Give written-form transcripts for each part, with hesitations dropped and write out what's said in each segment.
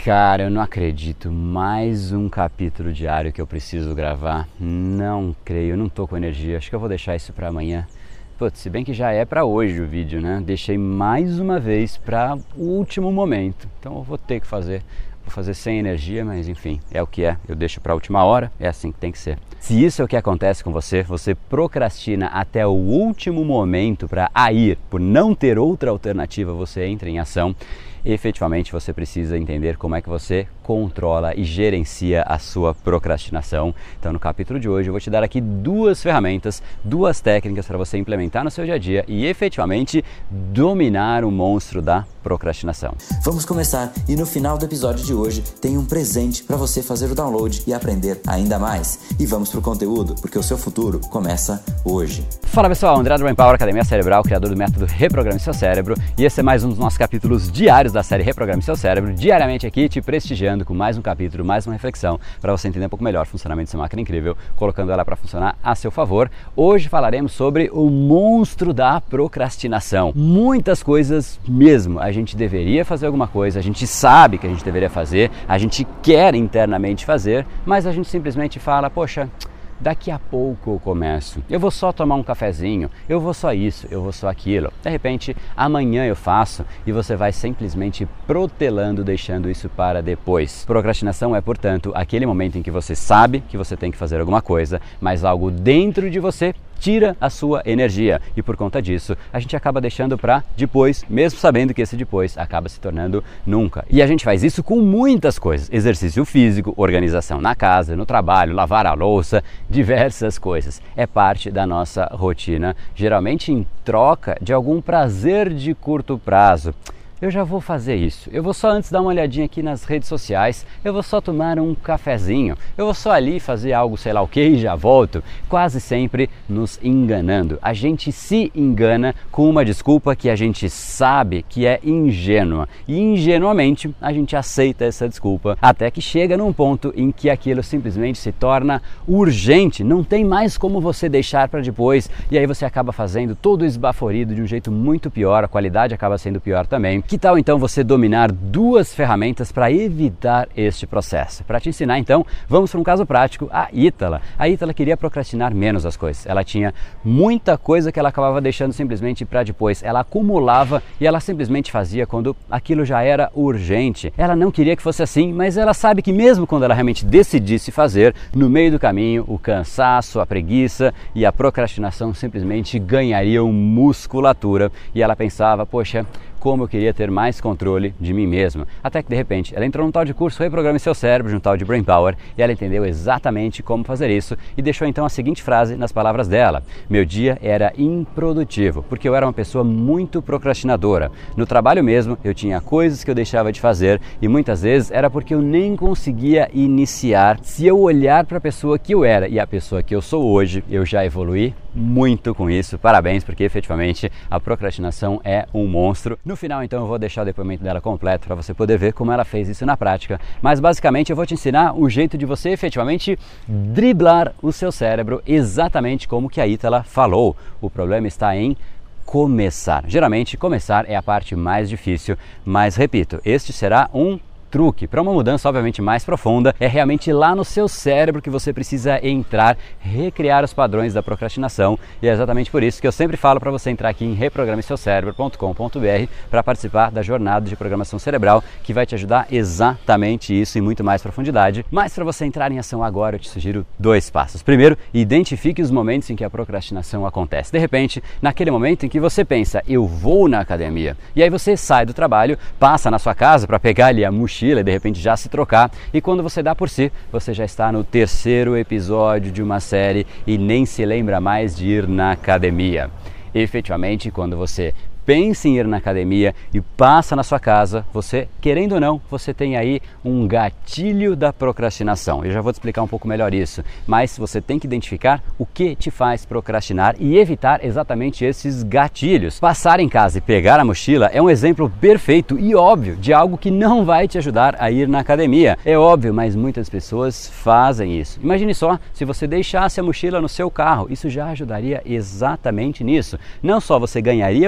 Cara, eu não acredito. Mais um capítulo diário que eu preciso gravar. Não creio, eu não tô com energia. Acho que eu vou deixar isso pra amanhã. Putz, se bem que já é pra hoje o vídeo, né? Deixei mais uma vez pra o último momento. Então eu vou ter que fazer. Vou fazer sem energia, mas enfim, é o que é. Eu deixo pra última hora, é assim que tem que ser. Se isso é o que acontece com você, você procrastina até o último momento para ir, por não ter outra alternativa, você entra em ação. Efetivamente você precisa entender como é que você controla e gerencia a sua procrastinação. Então no capítulo de hoje eu vou te dar aqui duas ferramentas, duas técnicas para você implementar no seu dia a dia e efetivamente dominar o monstro da procrastinação. Vamos começar e no final do episódio de hoje tem um presente para você fazer o download e aprender ainda mais. E vamos pro conteúdo, porque o seu futuro começa hoje. Fala pessoal, André do Brain Power, Academia Cerebral, criador do método Reprograme Seu Cérebro, e esse é mais um dos nossos capítulos diários da série Reprograme Seu Cérebro, diariamente aqui te prestigiando com mais um capítulo, mais uma reflexão para você entender um pouco melhor o funcionamento dessa máquina incrível, colocando ela para funcionar a seu favor. Hoje falaremos sobre o monstro da procrastinação. Muitas coisas mesmo, a gente deveria fazer alguma coisa, a gente sabe que a gente deveria fazer, a gente quer internamente fazer, mas a gente simplesmente fala, poxa, daqui a pouco eu começo, eu vou só tomar um cafezinho, eu vou só isso, eu vou só aquilo. De repente, amanhã eu faço e você vai simplesmente protelando, deixando isso para depois. Procrastinação é, portanto, aquele momento em que você sabe que você tem que fazer alguma coisa, mas algo dentro de você tira a sua energia e por conta disso a gente acaba deixando para depois, mesmo sabendo que esse depois acaba se tornando nunca. E a gente faz isso com muitas coisas, exercício físico, organização na casa, no trabalho, lavar a louça, diversas coisas. É parte da nossa rotina, geralmente em troca de algum prazer de curto prazo. Eu já vou fazer isso, eu vou só antes dar uma olhadinha aqui nas redes sociais, eu vou só tomar um cafezinho, eu vou só ali fazer algo sei lá o que e já volto, quase sempre nos enganando. A gente se engana com uma desculpa que a gente sabe que é ingênua e ingenuamente a gente aceita essa desculpa até que chega num ponto em que aquilo simplesmente se torna urgente, não tem mais como você deixar para depois e aí você acaba fazendo todo esbaforido de um jeito muito pior, a qualidade acaba sendo pior também. Que tal então você dominar duas ferramentas para evitar este processo? Para te ensinar então, vamos para um caso prático, a Ítala. A Ítala queria procrastinar menos as coisas. Ela tinha muita coisa que ela acabava deixando simplesmente para depois. Ela acumulava e ela simplesmente fazia quando aquilo já era urgente. Ela não queria que fosse assim, mas ela sabe que mesmo quando ela realmente decidisse fazer, no meio do caminho, o cansaço, a preguiça e a procrastinação simplesmente ganhariam musculatura. E ela pensava, poxa, como eu queria ter mais controle de mim mesma. Até que de repente ela entrou num tal de curso Reprograme Seu Cérebro, num tal de Brain Power, e ela entendeu exatamente como fazer isso e deixou então a seguinte frase nas palavras dela: meu dia era improdutivo, porque eu era uma pessoa muito procrastinadora. No trabalho mesmo, eu tinha coisas que eu deixava de fazer e muitas vezes era porque eu nem conseguia iniciar. Se eu olhar para a pessoa que eu era e a pessoa que eu sou hoje, eu já evoluí muito com isso. Parabéns, porque efetivamente a procrastinação é um monstro. No final, então, eu vou deixar o depoimento dela completo para você poder ver como ela fez isso na prática. Mas, basicamente, eu vou te ensinar o jeito de você efetivamente driblar o seu cérebro, exatamente como que a Ítala falou. O problema está em começar. Geralmente, começar é a parte mais difícil, mas, repito, este será um truque para uma mudança obviamente mais profunda. É realmente lá no seu cérebro que você precisa entrar, recriar os padrões da procrastinação, e é exatamente por isso que eu sempre falo para você entrar aqui em reprogrameseucerebro.com.br para participar da jornada de programação cerebral, que vai te ajudar exatamente isso em muito mais profundidade. Mas para você entrar em ação agora, eu te sugiro dois passos. Primeiro, identifique os momentos em que a procrastinação acontece. De repente, naquele momento em que você pensa, eu vou na academia, e aí você sai do trabalho, passa na sua casa para pegar ali a mochila e de repente já se trocar, e quando você dá por si, você já está no terceiro episódio de uma série e nem se lembra mais de ir na academia. Efetivamente, quando você pensa em ir na academia e passa na sua casa, você, querendo ou não, você tem aí um gatilho da procrastinação. Eu já vou te explicar um pouco melhor isso, mas você tem que identificar o que te faz procrastinar e evitar exatamente esses gatilhos. Passar em casa e pegar a mochila é um exemplo perfeito e óbvio de algo que não vai te ajudar a ir na academia. É óbvio, mas muitas pessoas fazem isso. Imagine só, se você deixasse a mochila no seu carro, isso já ajudaria exatamente nisso. Não só você ganharia o tempo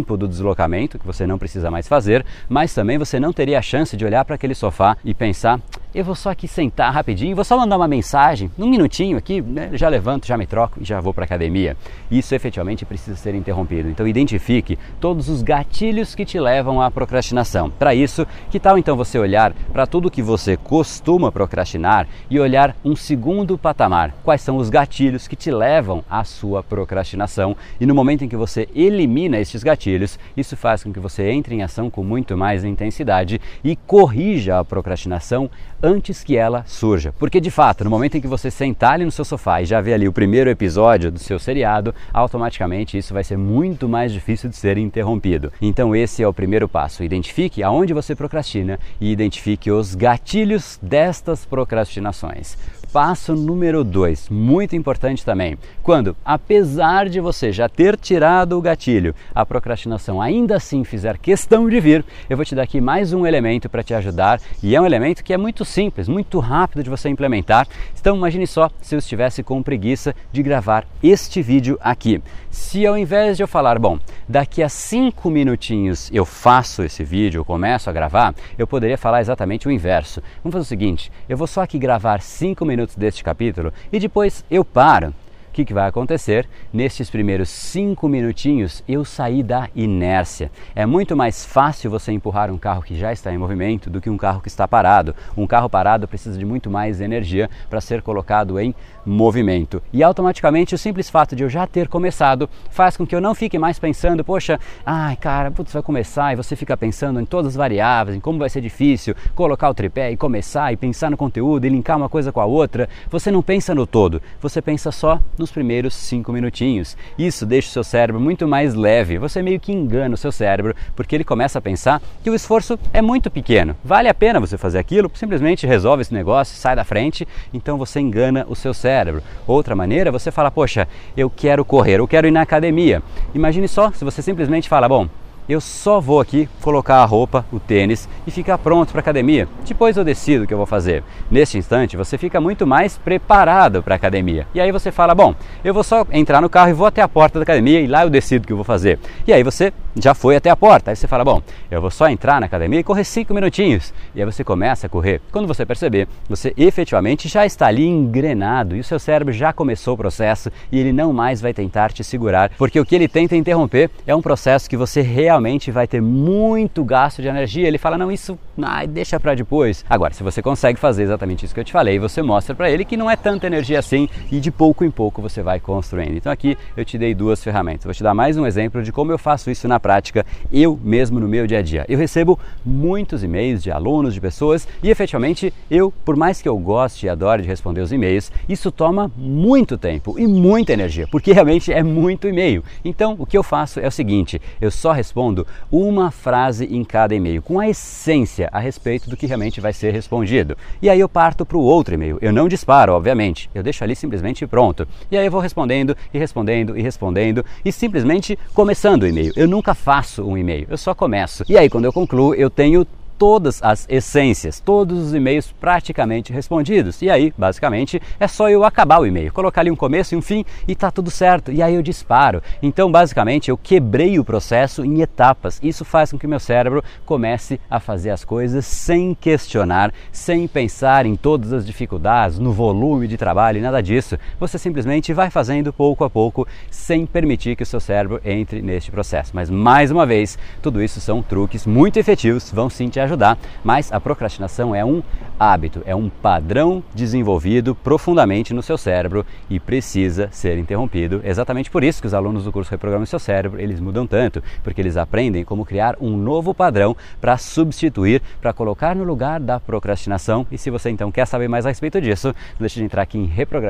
tempo do deslocamento, que você não precisa mais fazer, mas também você não teria a chance de olhar para aquele sofá e pensar, eu vou só aqui sentar rapidinho, vou só mandar uma mensagem, num minutinho aqui, né, já levanto, já me troco e já vou para a academia. Isso efetivamente precisa ser interrompido. Então identifique todos os gatilhos que te levam à procrastinação. Para isso, que tal então você olhar para tudo que você costuma procrastinar e olhar um segundo patamar? Quais são os gatilhos que te levam à sua procrastinação? E no momento em que você elimina estes gatilhos, isso faz com que você entre em ação com muito mais intensidade e corrija a procrastinação antes que ela surja. Porque de fato, no momento em que você sentar ali no seu sofá e já ver ali o primeiro episódio do seu seriado, automaticamente isso vai ser muito mais difícil de ser interrompido. Então esse é o primeiro passo. Identifique aonde você procrastina e identifique os gatilhos destas procrastinações. Passo número 2, muito importante também, quando, apesar de você já ter tirado o gatilho, a procrastinação ainda assim fizer questão de vir, eu vou te dar aqui mais um elemento para te ajudar, e é um elemento que é muito simples, muito rápido de você implementar. Então imagine só se eu estivesse com preguiça de gravar este vídeo aqui. Se ao invés de eu falar, bom, daqui a 5 minutinhos eu faço esse vídeo, eu começo a gravar, eu poderia falar exatamente o inverso. Vamos fazer o seguinte, eu vou só aqui gravar 5 minutos deste capítulo e depois eu paro. O que vai acontecer? Nestes primeiros 5 minutinhos eu saí da inércia. É muito mais fácil você empurrar um carro que já está em movimento do que um carro que está parado. Um carro parado precisa de muito mais energia para ser colocado em movimento. E automaticamente o simples fato de eu já ter começado faz com que eu não fique mais pensando, poxa, ai cara, putz, vai começar, e você fica pensando em todas as variáveis, em como vai ser difícil colocar o tripé e começar e pensar no conteúdo e linkar uma coisa com a outra. Você não pensa no todo, você pensa só nos primeiros 5 minutinhos. Isso deixa o seu cérebro muito mais leve. Você meio que engana o seu cérebro, porque ele começa a pensar que o esforço é muito pequeno. Vale a pena você fazer aquilo, simplesmente resolve esse negócio, sai da frente, então você engana o seu cérebro. Outra maneira, você fala, poxa, eu quero correr, eu quero ir na academia. Imagine só se você simplesmente fala, bom, eu só vou aqui colocar a roupa, o tênis e ficar pronto para a academia. Depois eu decido o que eu vou fazer. Neste instante, você fica muito mais preparado para a academia. E aí você fala, bom, eu vou só entrar no carro e vou até a porta da academia e lá eu decido o que eu vou fazer. E aí você já foi até a porta. Aí você fala, bom, eu vou só entrar na academia e correr 5 minutinhos. E aí você começa a correr. Quando você perceber, você efetivamente já está ali engrenado e o seu cérebro já começou o processo e ele não mais vai tentar te segurar, porque o que ele tenta interromper é um processo que você realmente vai ter muito gasto de energia. Ele fala, não, isso deixa para depois. Agora, se você consegue fazer exatamente isso que eu te falei, você mostra para ele que não é tanta energia assim e de pouco em pouco você vai construindo. Então aqui eu te dei 2 ferramentas. Vou te dar mais um exemplo de como eu faço isso na prática, eu mesmo no meu dia a dia. Eu recebo muitos e-mails de alunos, de pessoas e efetivamente eu, por mais que eu goste e adore de responder os e-mails, isso toma muito tempo e muita energia, porque realmente é muito e-mail. Então o que eu faço é o seguinte, eu só respondo uma frase em cada e-mail, com a essência a respeito do que realmente vai ser respondido. E aí eu parto para o outro e-mail. Eu não disparo, obviamente. Eu deixo ali simplesmente pronto. E aí eu vou respondendo e respondendo e respondendo e simplesmente começando o e-mail. Eu nunca faço um e-mail, eu só começo. E aí quando eu concluo, eu tenho todas as essências, todos os e-mails praticamente respondidos. E aí, basicamente, é só eu acabar o e-mail, colocar ali um começo e um fim e tá tudo certo. E aí eu disparo. Então, basicamente, eu quebrei o processo em etapas. Isso faz com que o meu cérebro comece a fazer as coisas sem questionar, sem pensar em todas as dificuldades, no volume de trabalho e nada disso. Você simplesmente vai fazendo pouco a pouco, sem permitir que o seu cérebro entre neste processo. Mas, mais uma vez, tudo isso são truques muito efetivos, vão sim te ajudar, mas a procrastinação é um hábito, é um padrão desenvolvido profundamente no seu cérebro e precisa ser interrompido. Exatamente por isso que os alunos do curso Reprograme Seu Cérebro, eles mudam tanto, porque eles aprendem como criar um novo padrão para substituir, para colocar no lugar da procrastinação. E se você então quer saber mais a respeito disso, não deixe de entrar aqui em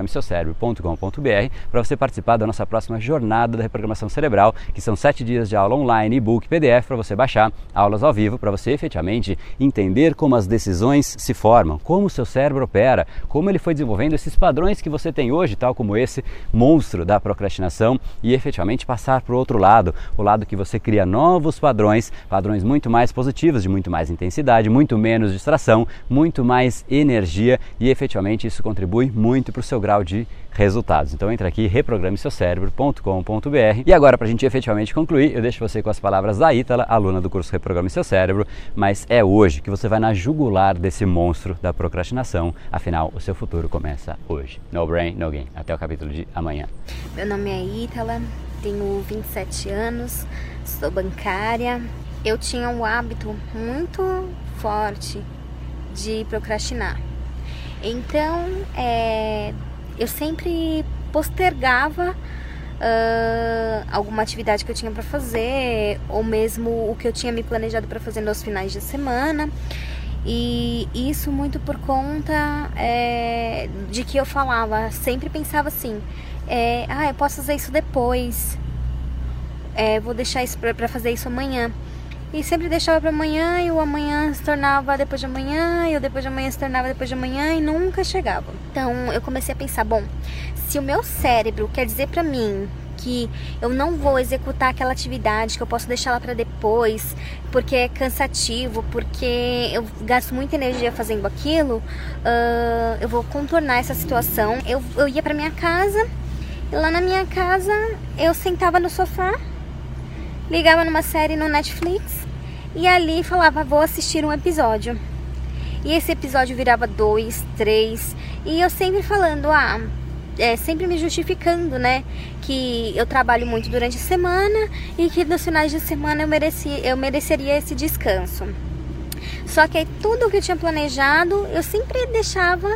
reprogrameseucerebro.com.br para você participar da nossa próxima jornada da reprogramação cerebral, que são 7 dias de aula online, e-book, PDF para você baixar, aulas ao vivo, para você efetivamente entender como as decisões se formam formam, como o seu cérebro opera, como ele foi desenvolvendo esses padrões que você tem hoje, tal como esse monstro da procrastinação, e efetivamente passar para o outro lado, o lado que você cria novos padrões muito mais positivos, de muito mais intensidade, muito menos distração, muito mais energia, e efetivamente isso contribui muito para o seu grau de resultados. Então entra aqui, reprogrameseucerebro.com.br. E agora, para a gente efetivamente concluir, eu deixo você com as palavras da Ítala, aluna do curso Reprograme Seu Cérebro, mas é hoje que você vai na jugular desse monstro da procrastinação, afinal o seu futuro começa hoje. No brain, no gain. Até o capítulo de amanhã. Meu nome é Ítala, tenho 27 anos, sou bancária. Eu tinha um hábito muito forte de procrastinar. Então, eu sempre postergava alguma atividade que eu tinha para fazer, ou mesmo o que eu tinha me planejado para fazer nos finais de semana. E isso muito por conta de que eu falava, sempre pensava assim, eu posso fazer isso depois, vou deixar isso para fazer isso amanhã. E sempre deixava para amanhã, e o amanhã se tornava depois de amanhã, e o depois de amanhã se tornava depois de amanhã, e nunca chegava. Então eu comecei a pensar, bom, se o meu cérebro quer dizer para mim que eu não vou executar aquela atividade, que eu posso deixar ela para depois, porque é cansativo, porque eu gasto muita energia fazendo aquilo, eu vou contornar essa situação. Eu ia para minha casa, e lá na minha casa eu sentava no sofá, ligava numa série no Netflix e ali falava, vou assistir um episódio. E esse episódio virava 2, 3, e eu sempre falando, sempre me justificando, né, que eu trabalho muito durante a semana e que nos finais de semana eu mereceria esse descanso. Só que aí tudo que eu tinha planejado, eu sempre deixava,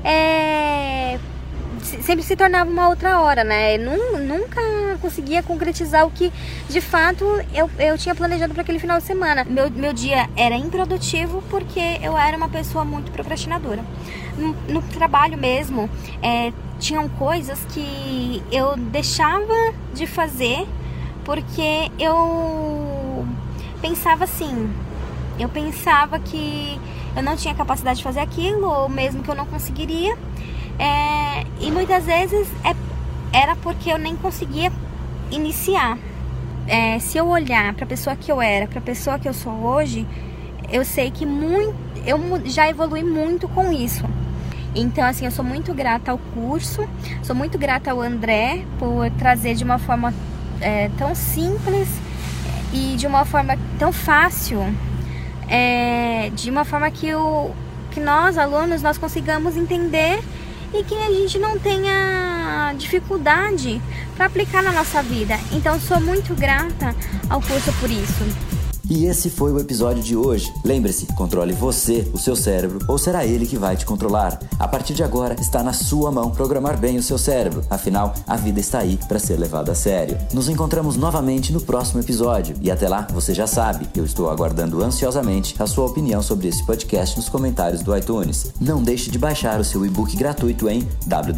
sempre se tornava uma outra hora, né? Eu nunca conseguia concretizar o que de fato eu tinha planejado para aquele final de semana. Meu dia era improdutivo porque eu era uma pessoa muito procrastinadora. No trabalho mesmo, tinham coisas que eu deixava de fazer porque eu pensava assim, eu pensava que eu não tinha capacidade de fazer aquilo, ou mesmo que eu não conseguiria. E muitas vezes era porque eu nem conseguia iniciar. Se eu olhar para a pessoa que eu era, para a pessoa que eu sou hoje, eu sei que eu já evolui muito com isso. Então, assim, eu sou muito grata ao curso, sou muito grata ao André por trazer de uma forma tão simples e de uma forma tão fácil, de uma forma que nós, alunos, nós consigamos entender e que a gente não tenha dificuldade para aplicar na nossa vida. Então, sou muito grata ao curso por isso. E esse foi o episódio de hoje. Lembre-se, controle você, o seu cérebro, ou será ele que vai te controlar? A partir de agora, está na sua mão programar bem o seu cérebro. Afinal, a vida está aí para ser levada a sério. Nos encontramos novamente no próximo episódio. E até lá, você já sabe, eu estou aguardando ansiosamente a sua opinião sobre esse podcast nos comentários do iTunes. Não deixe de baixar o seu e-book gratuito em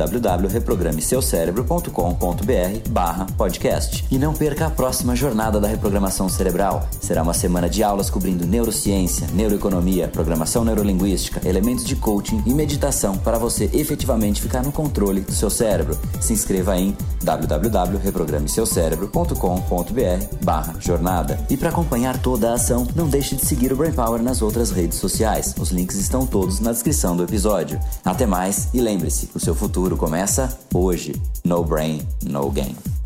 www.reprogrameseucerebro.com.br/podcast. E não perca a próxima jornada da reprogramação cerebral. Será uma semana de aulas cobrindo neurociência, neuroeconomia, programação neurolinguística, elementos de coaching e meditação para você efetivamente ficar no controle do seu cérebro. Se inscreva em www.reprogrameseucerebro.com.br/jornada. E para acompanhar toda a ação, não deixe de seguir o Brain Power nas outras redes sociais. Os links estão todos na descrição do episódio. Até mais e lembre-se, o seu futuro começa hoje. No brain, no gain.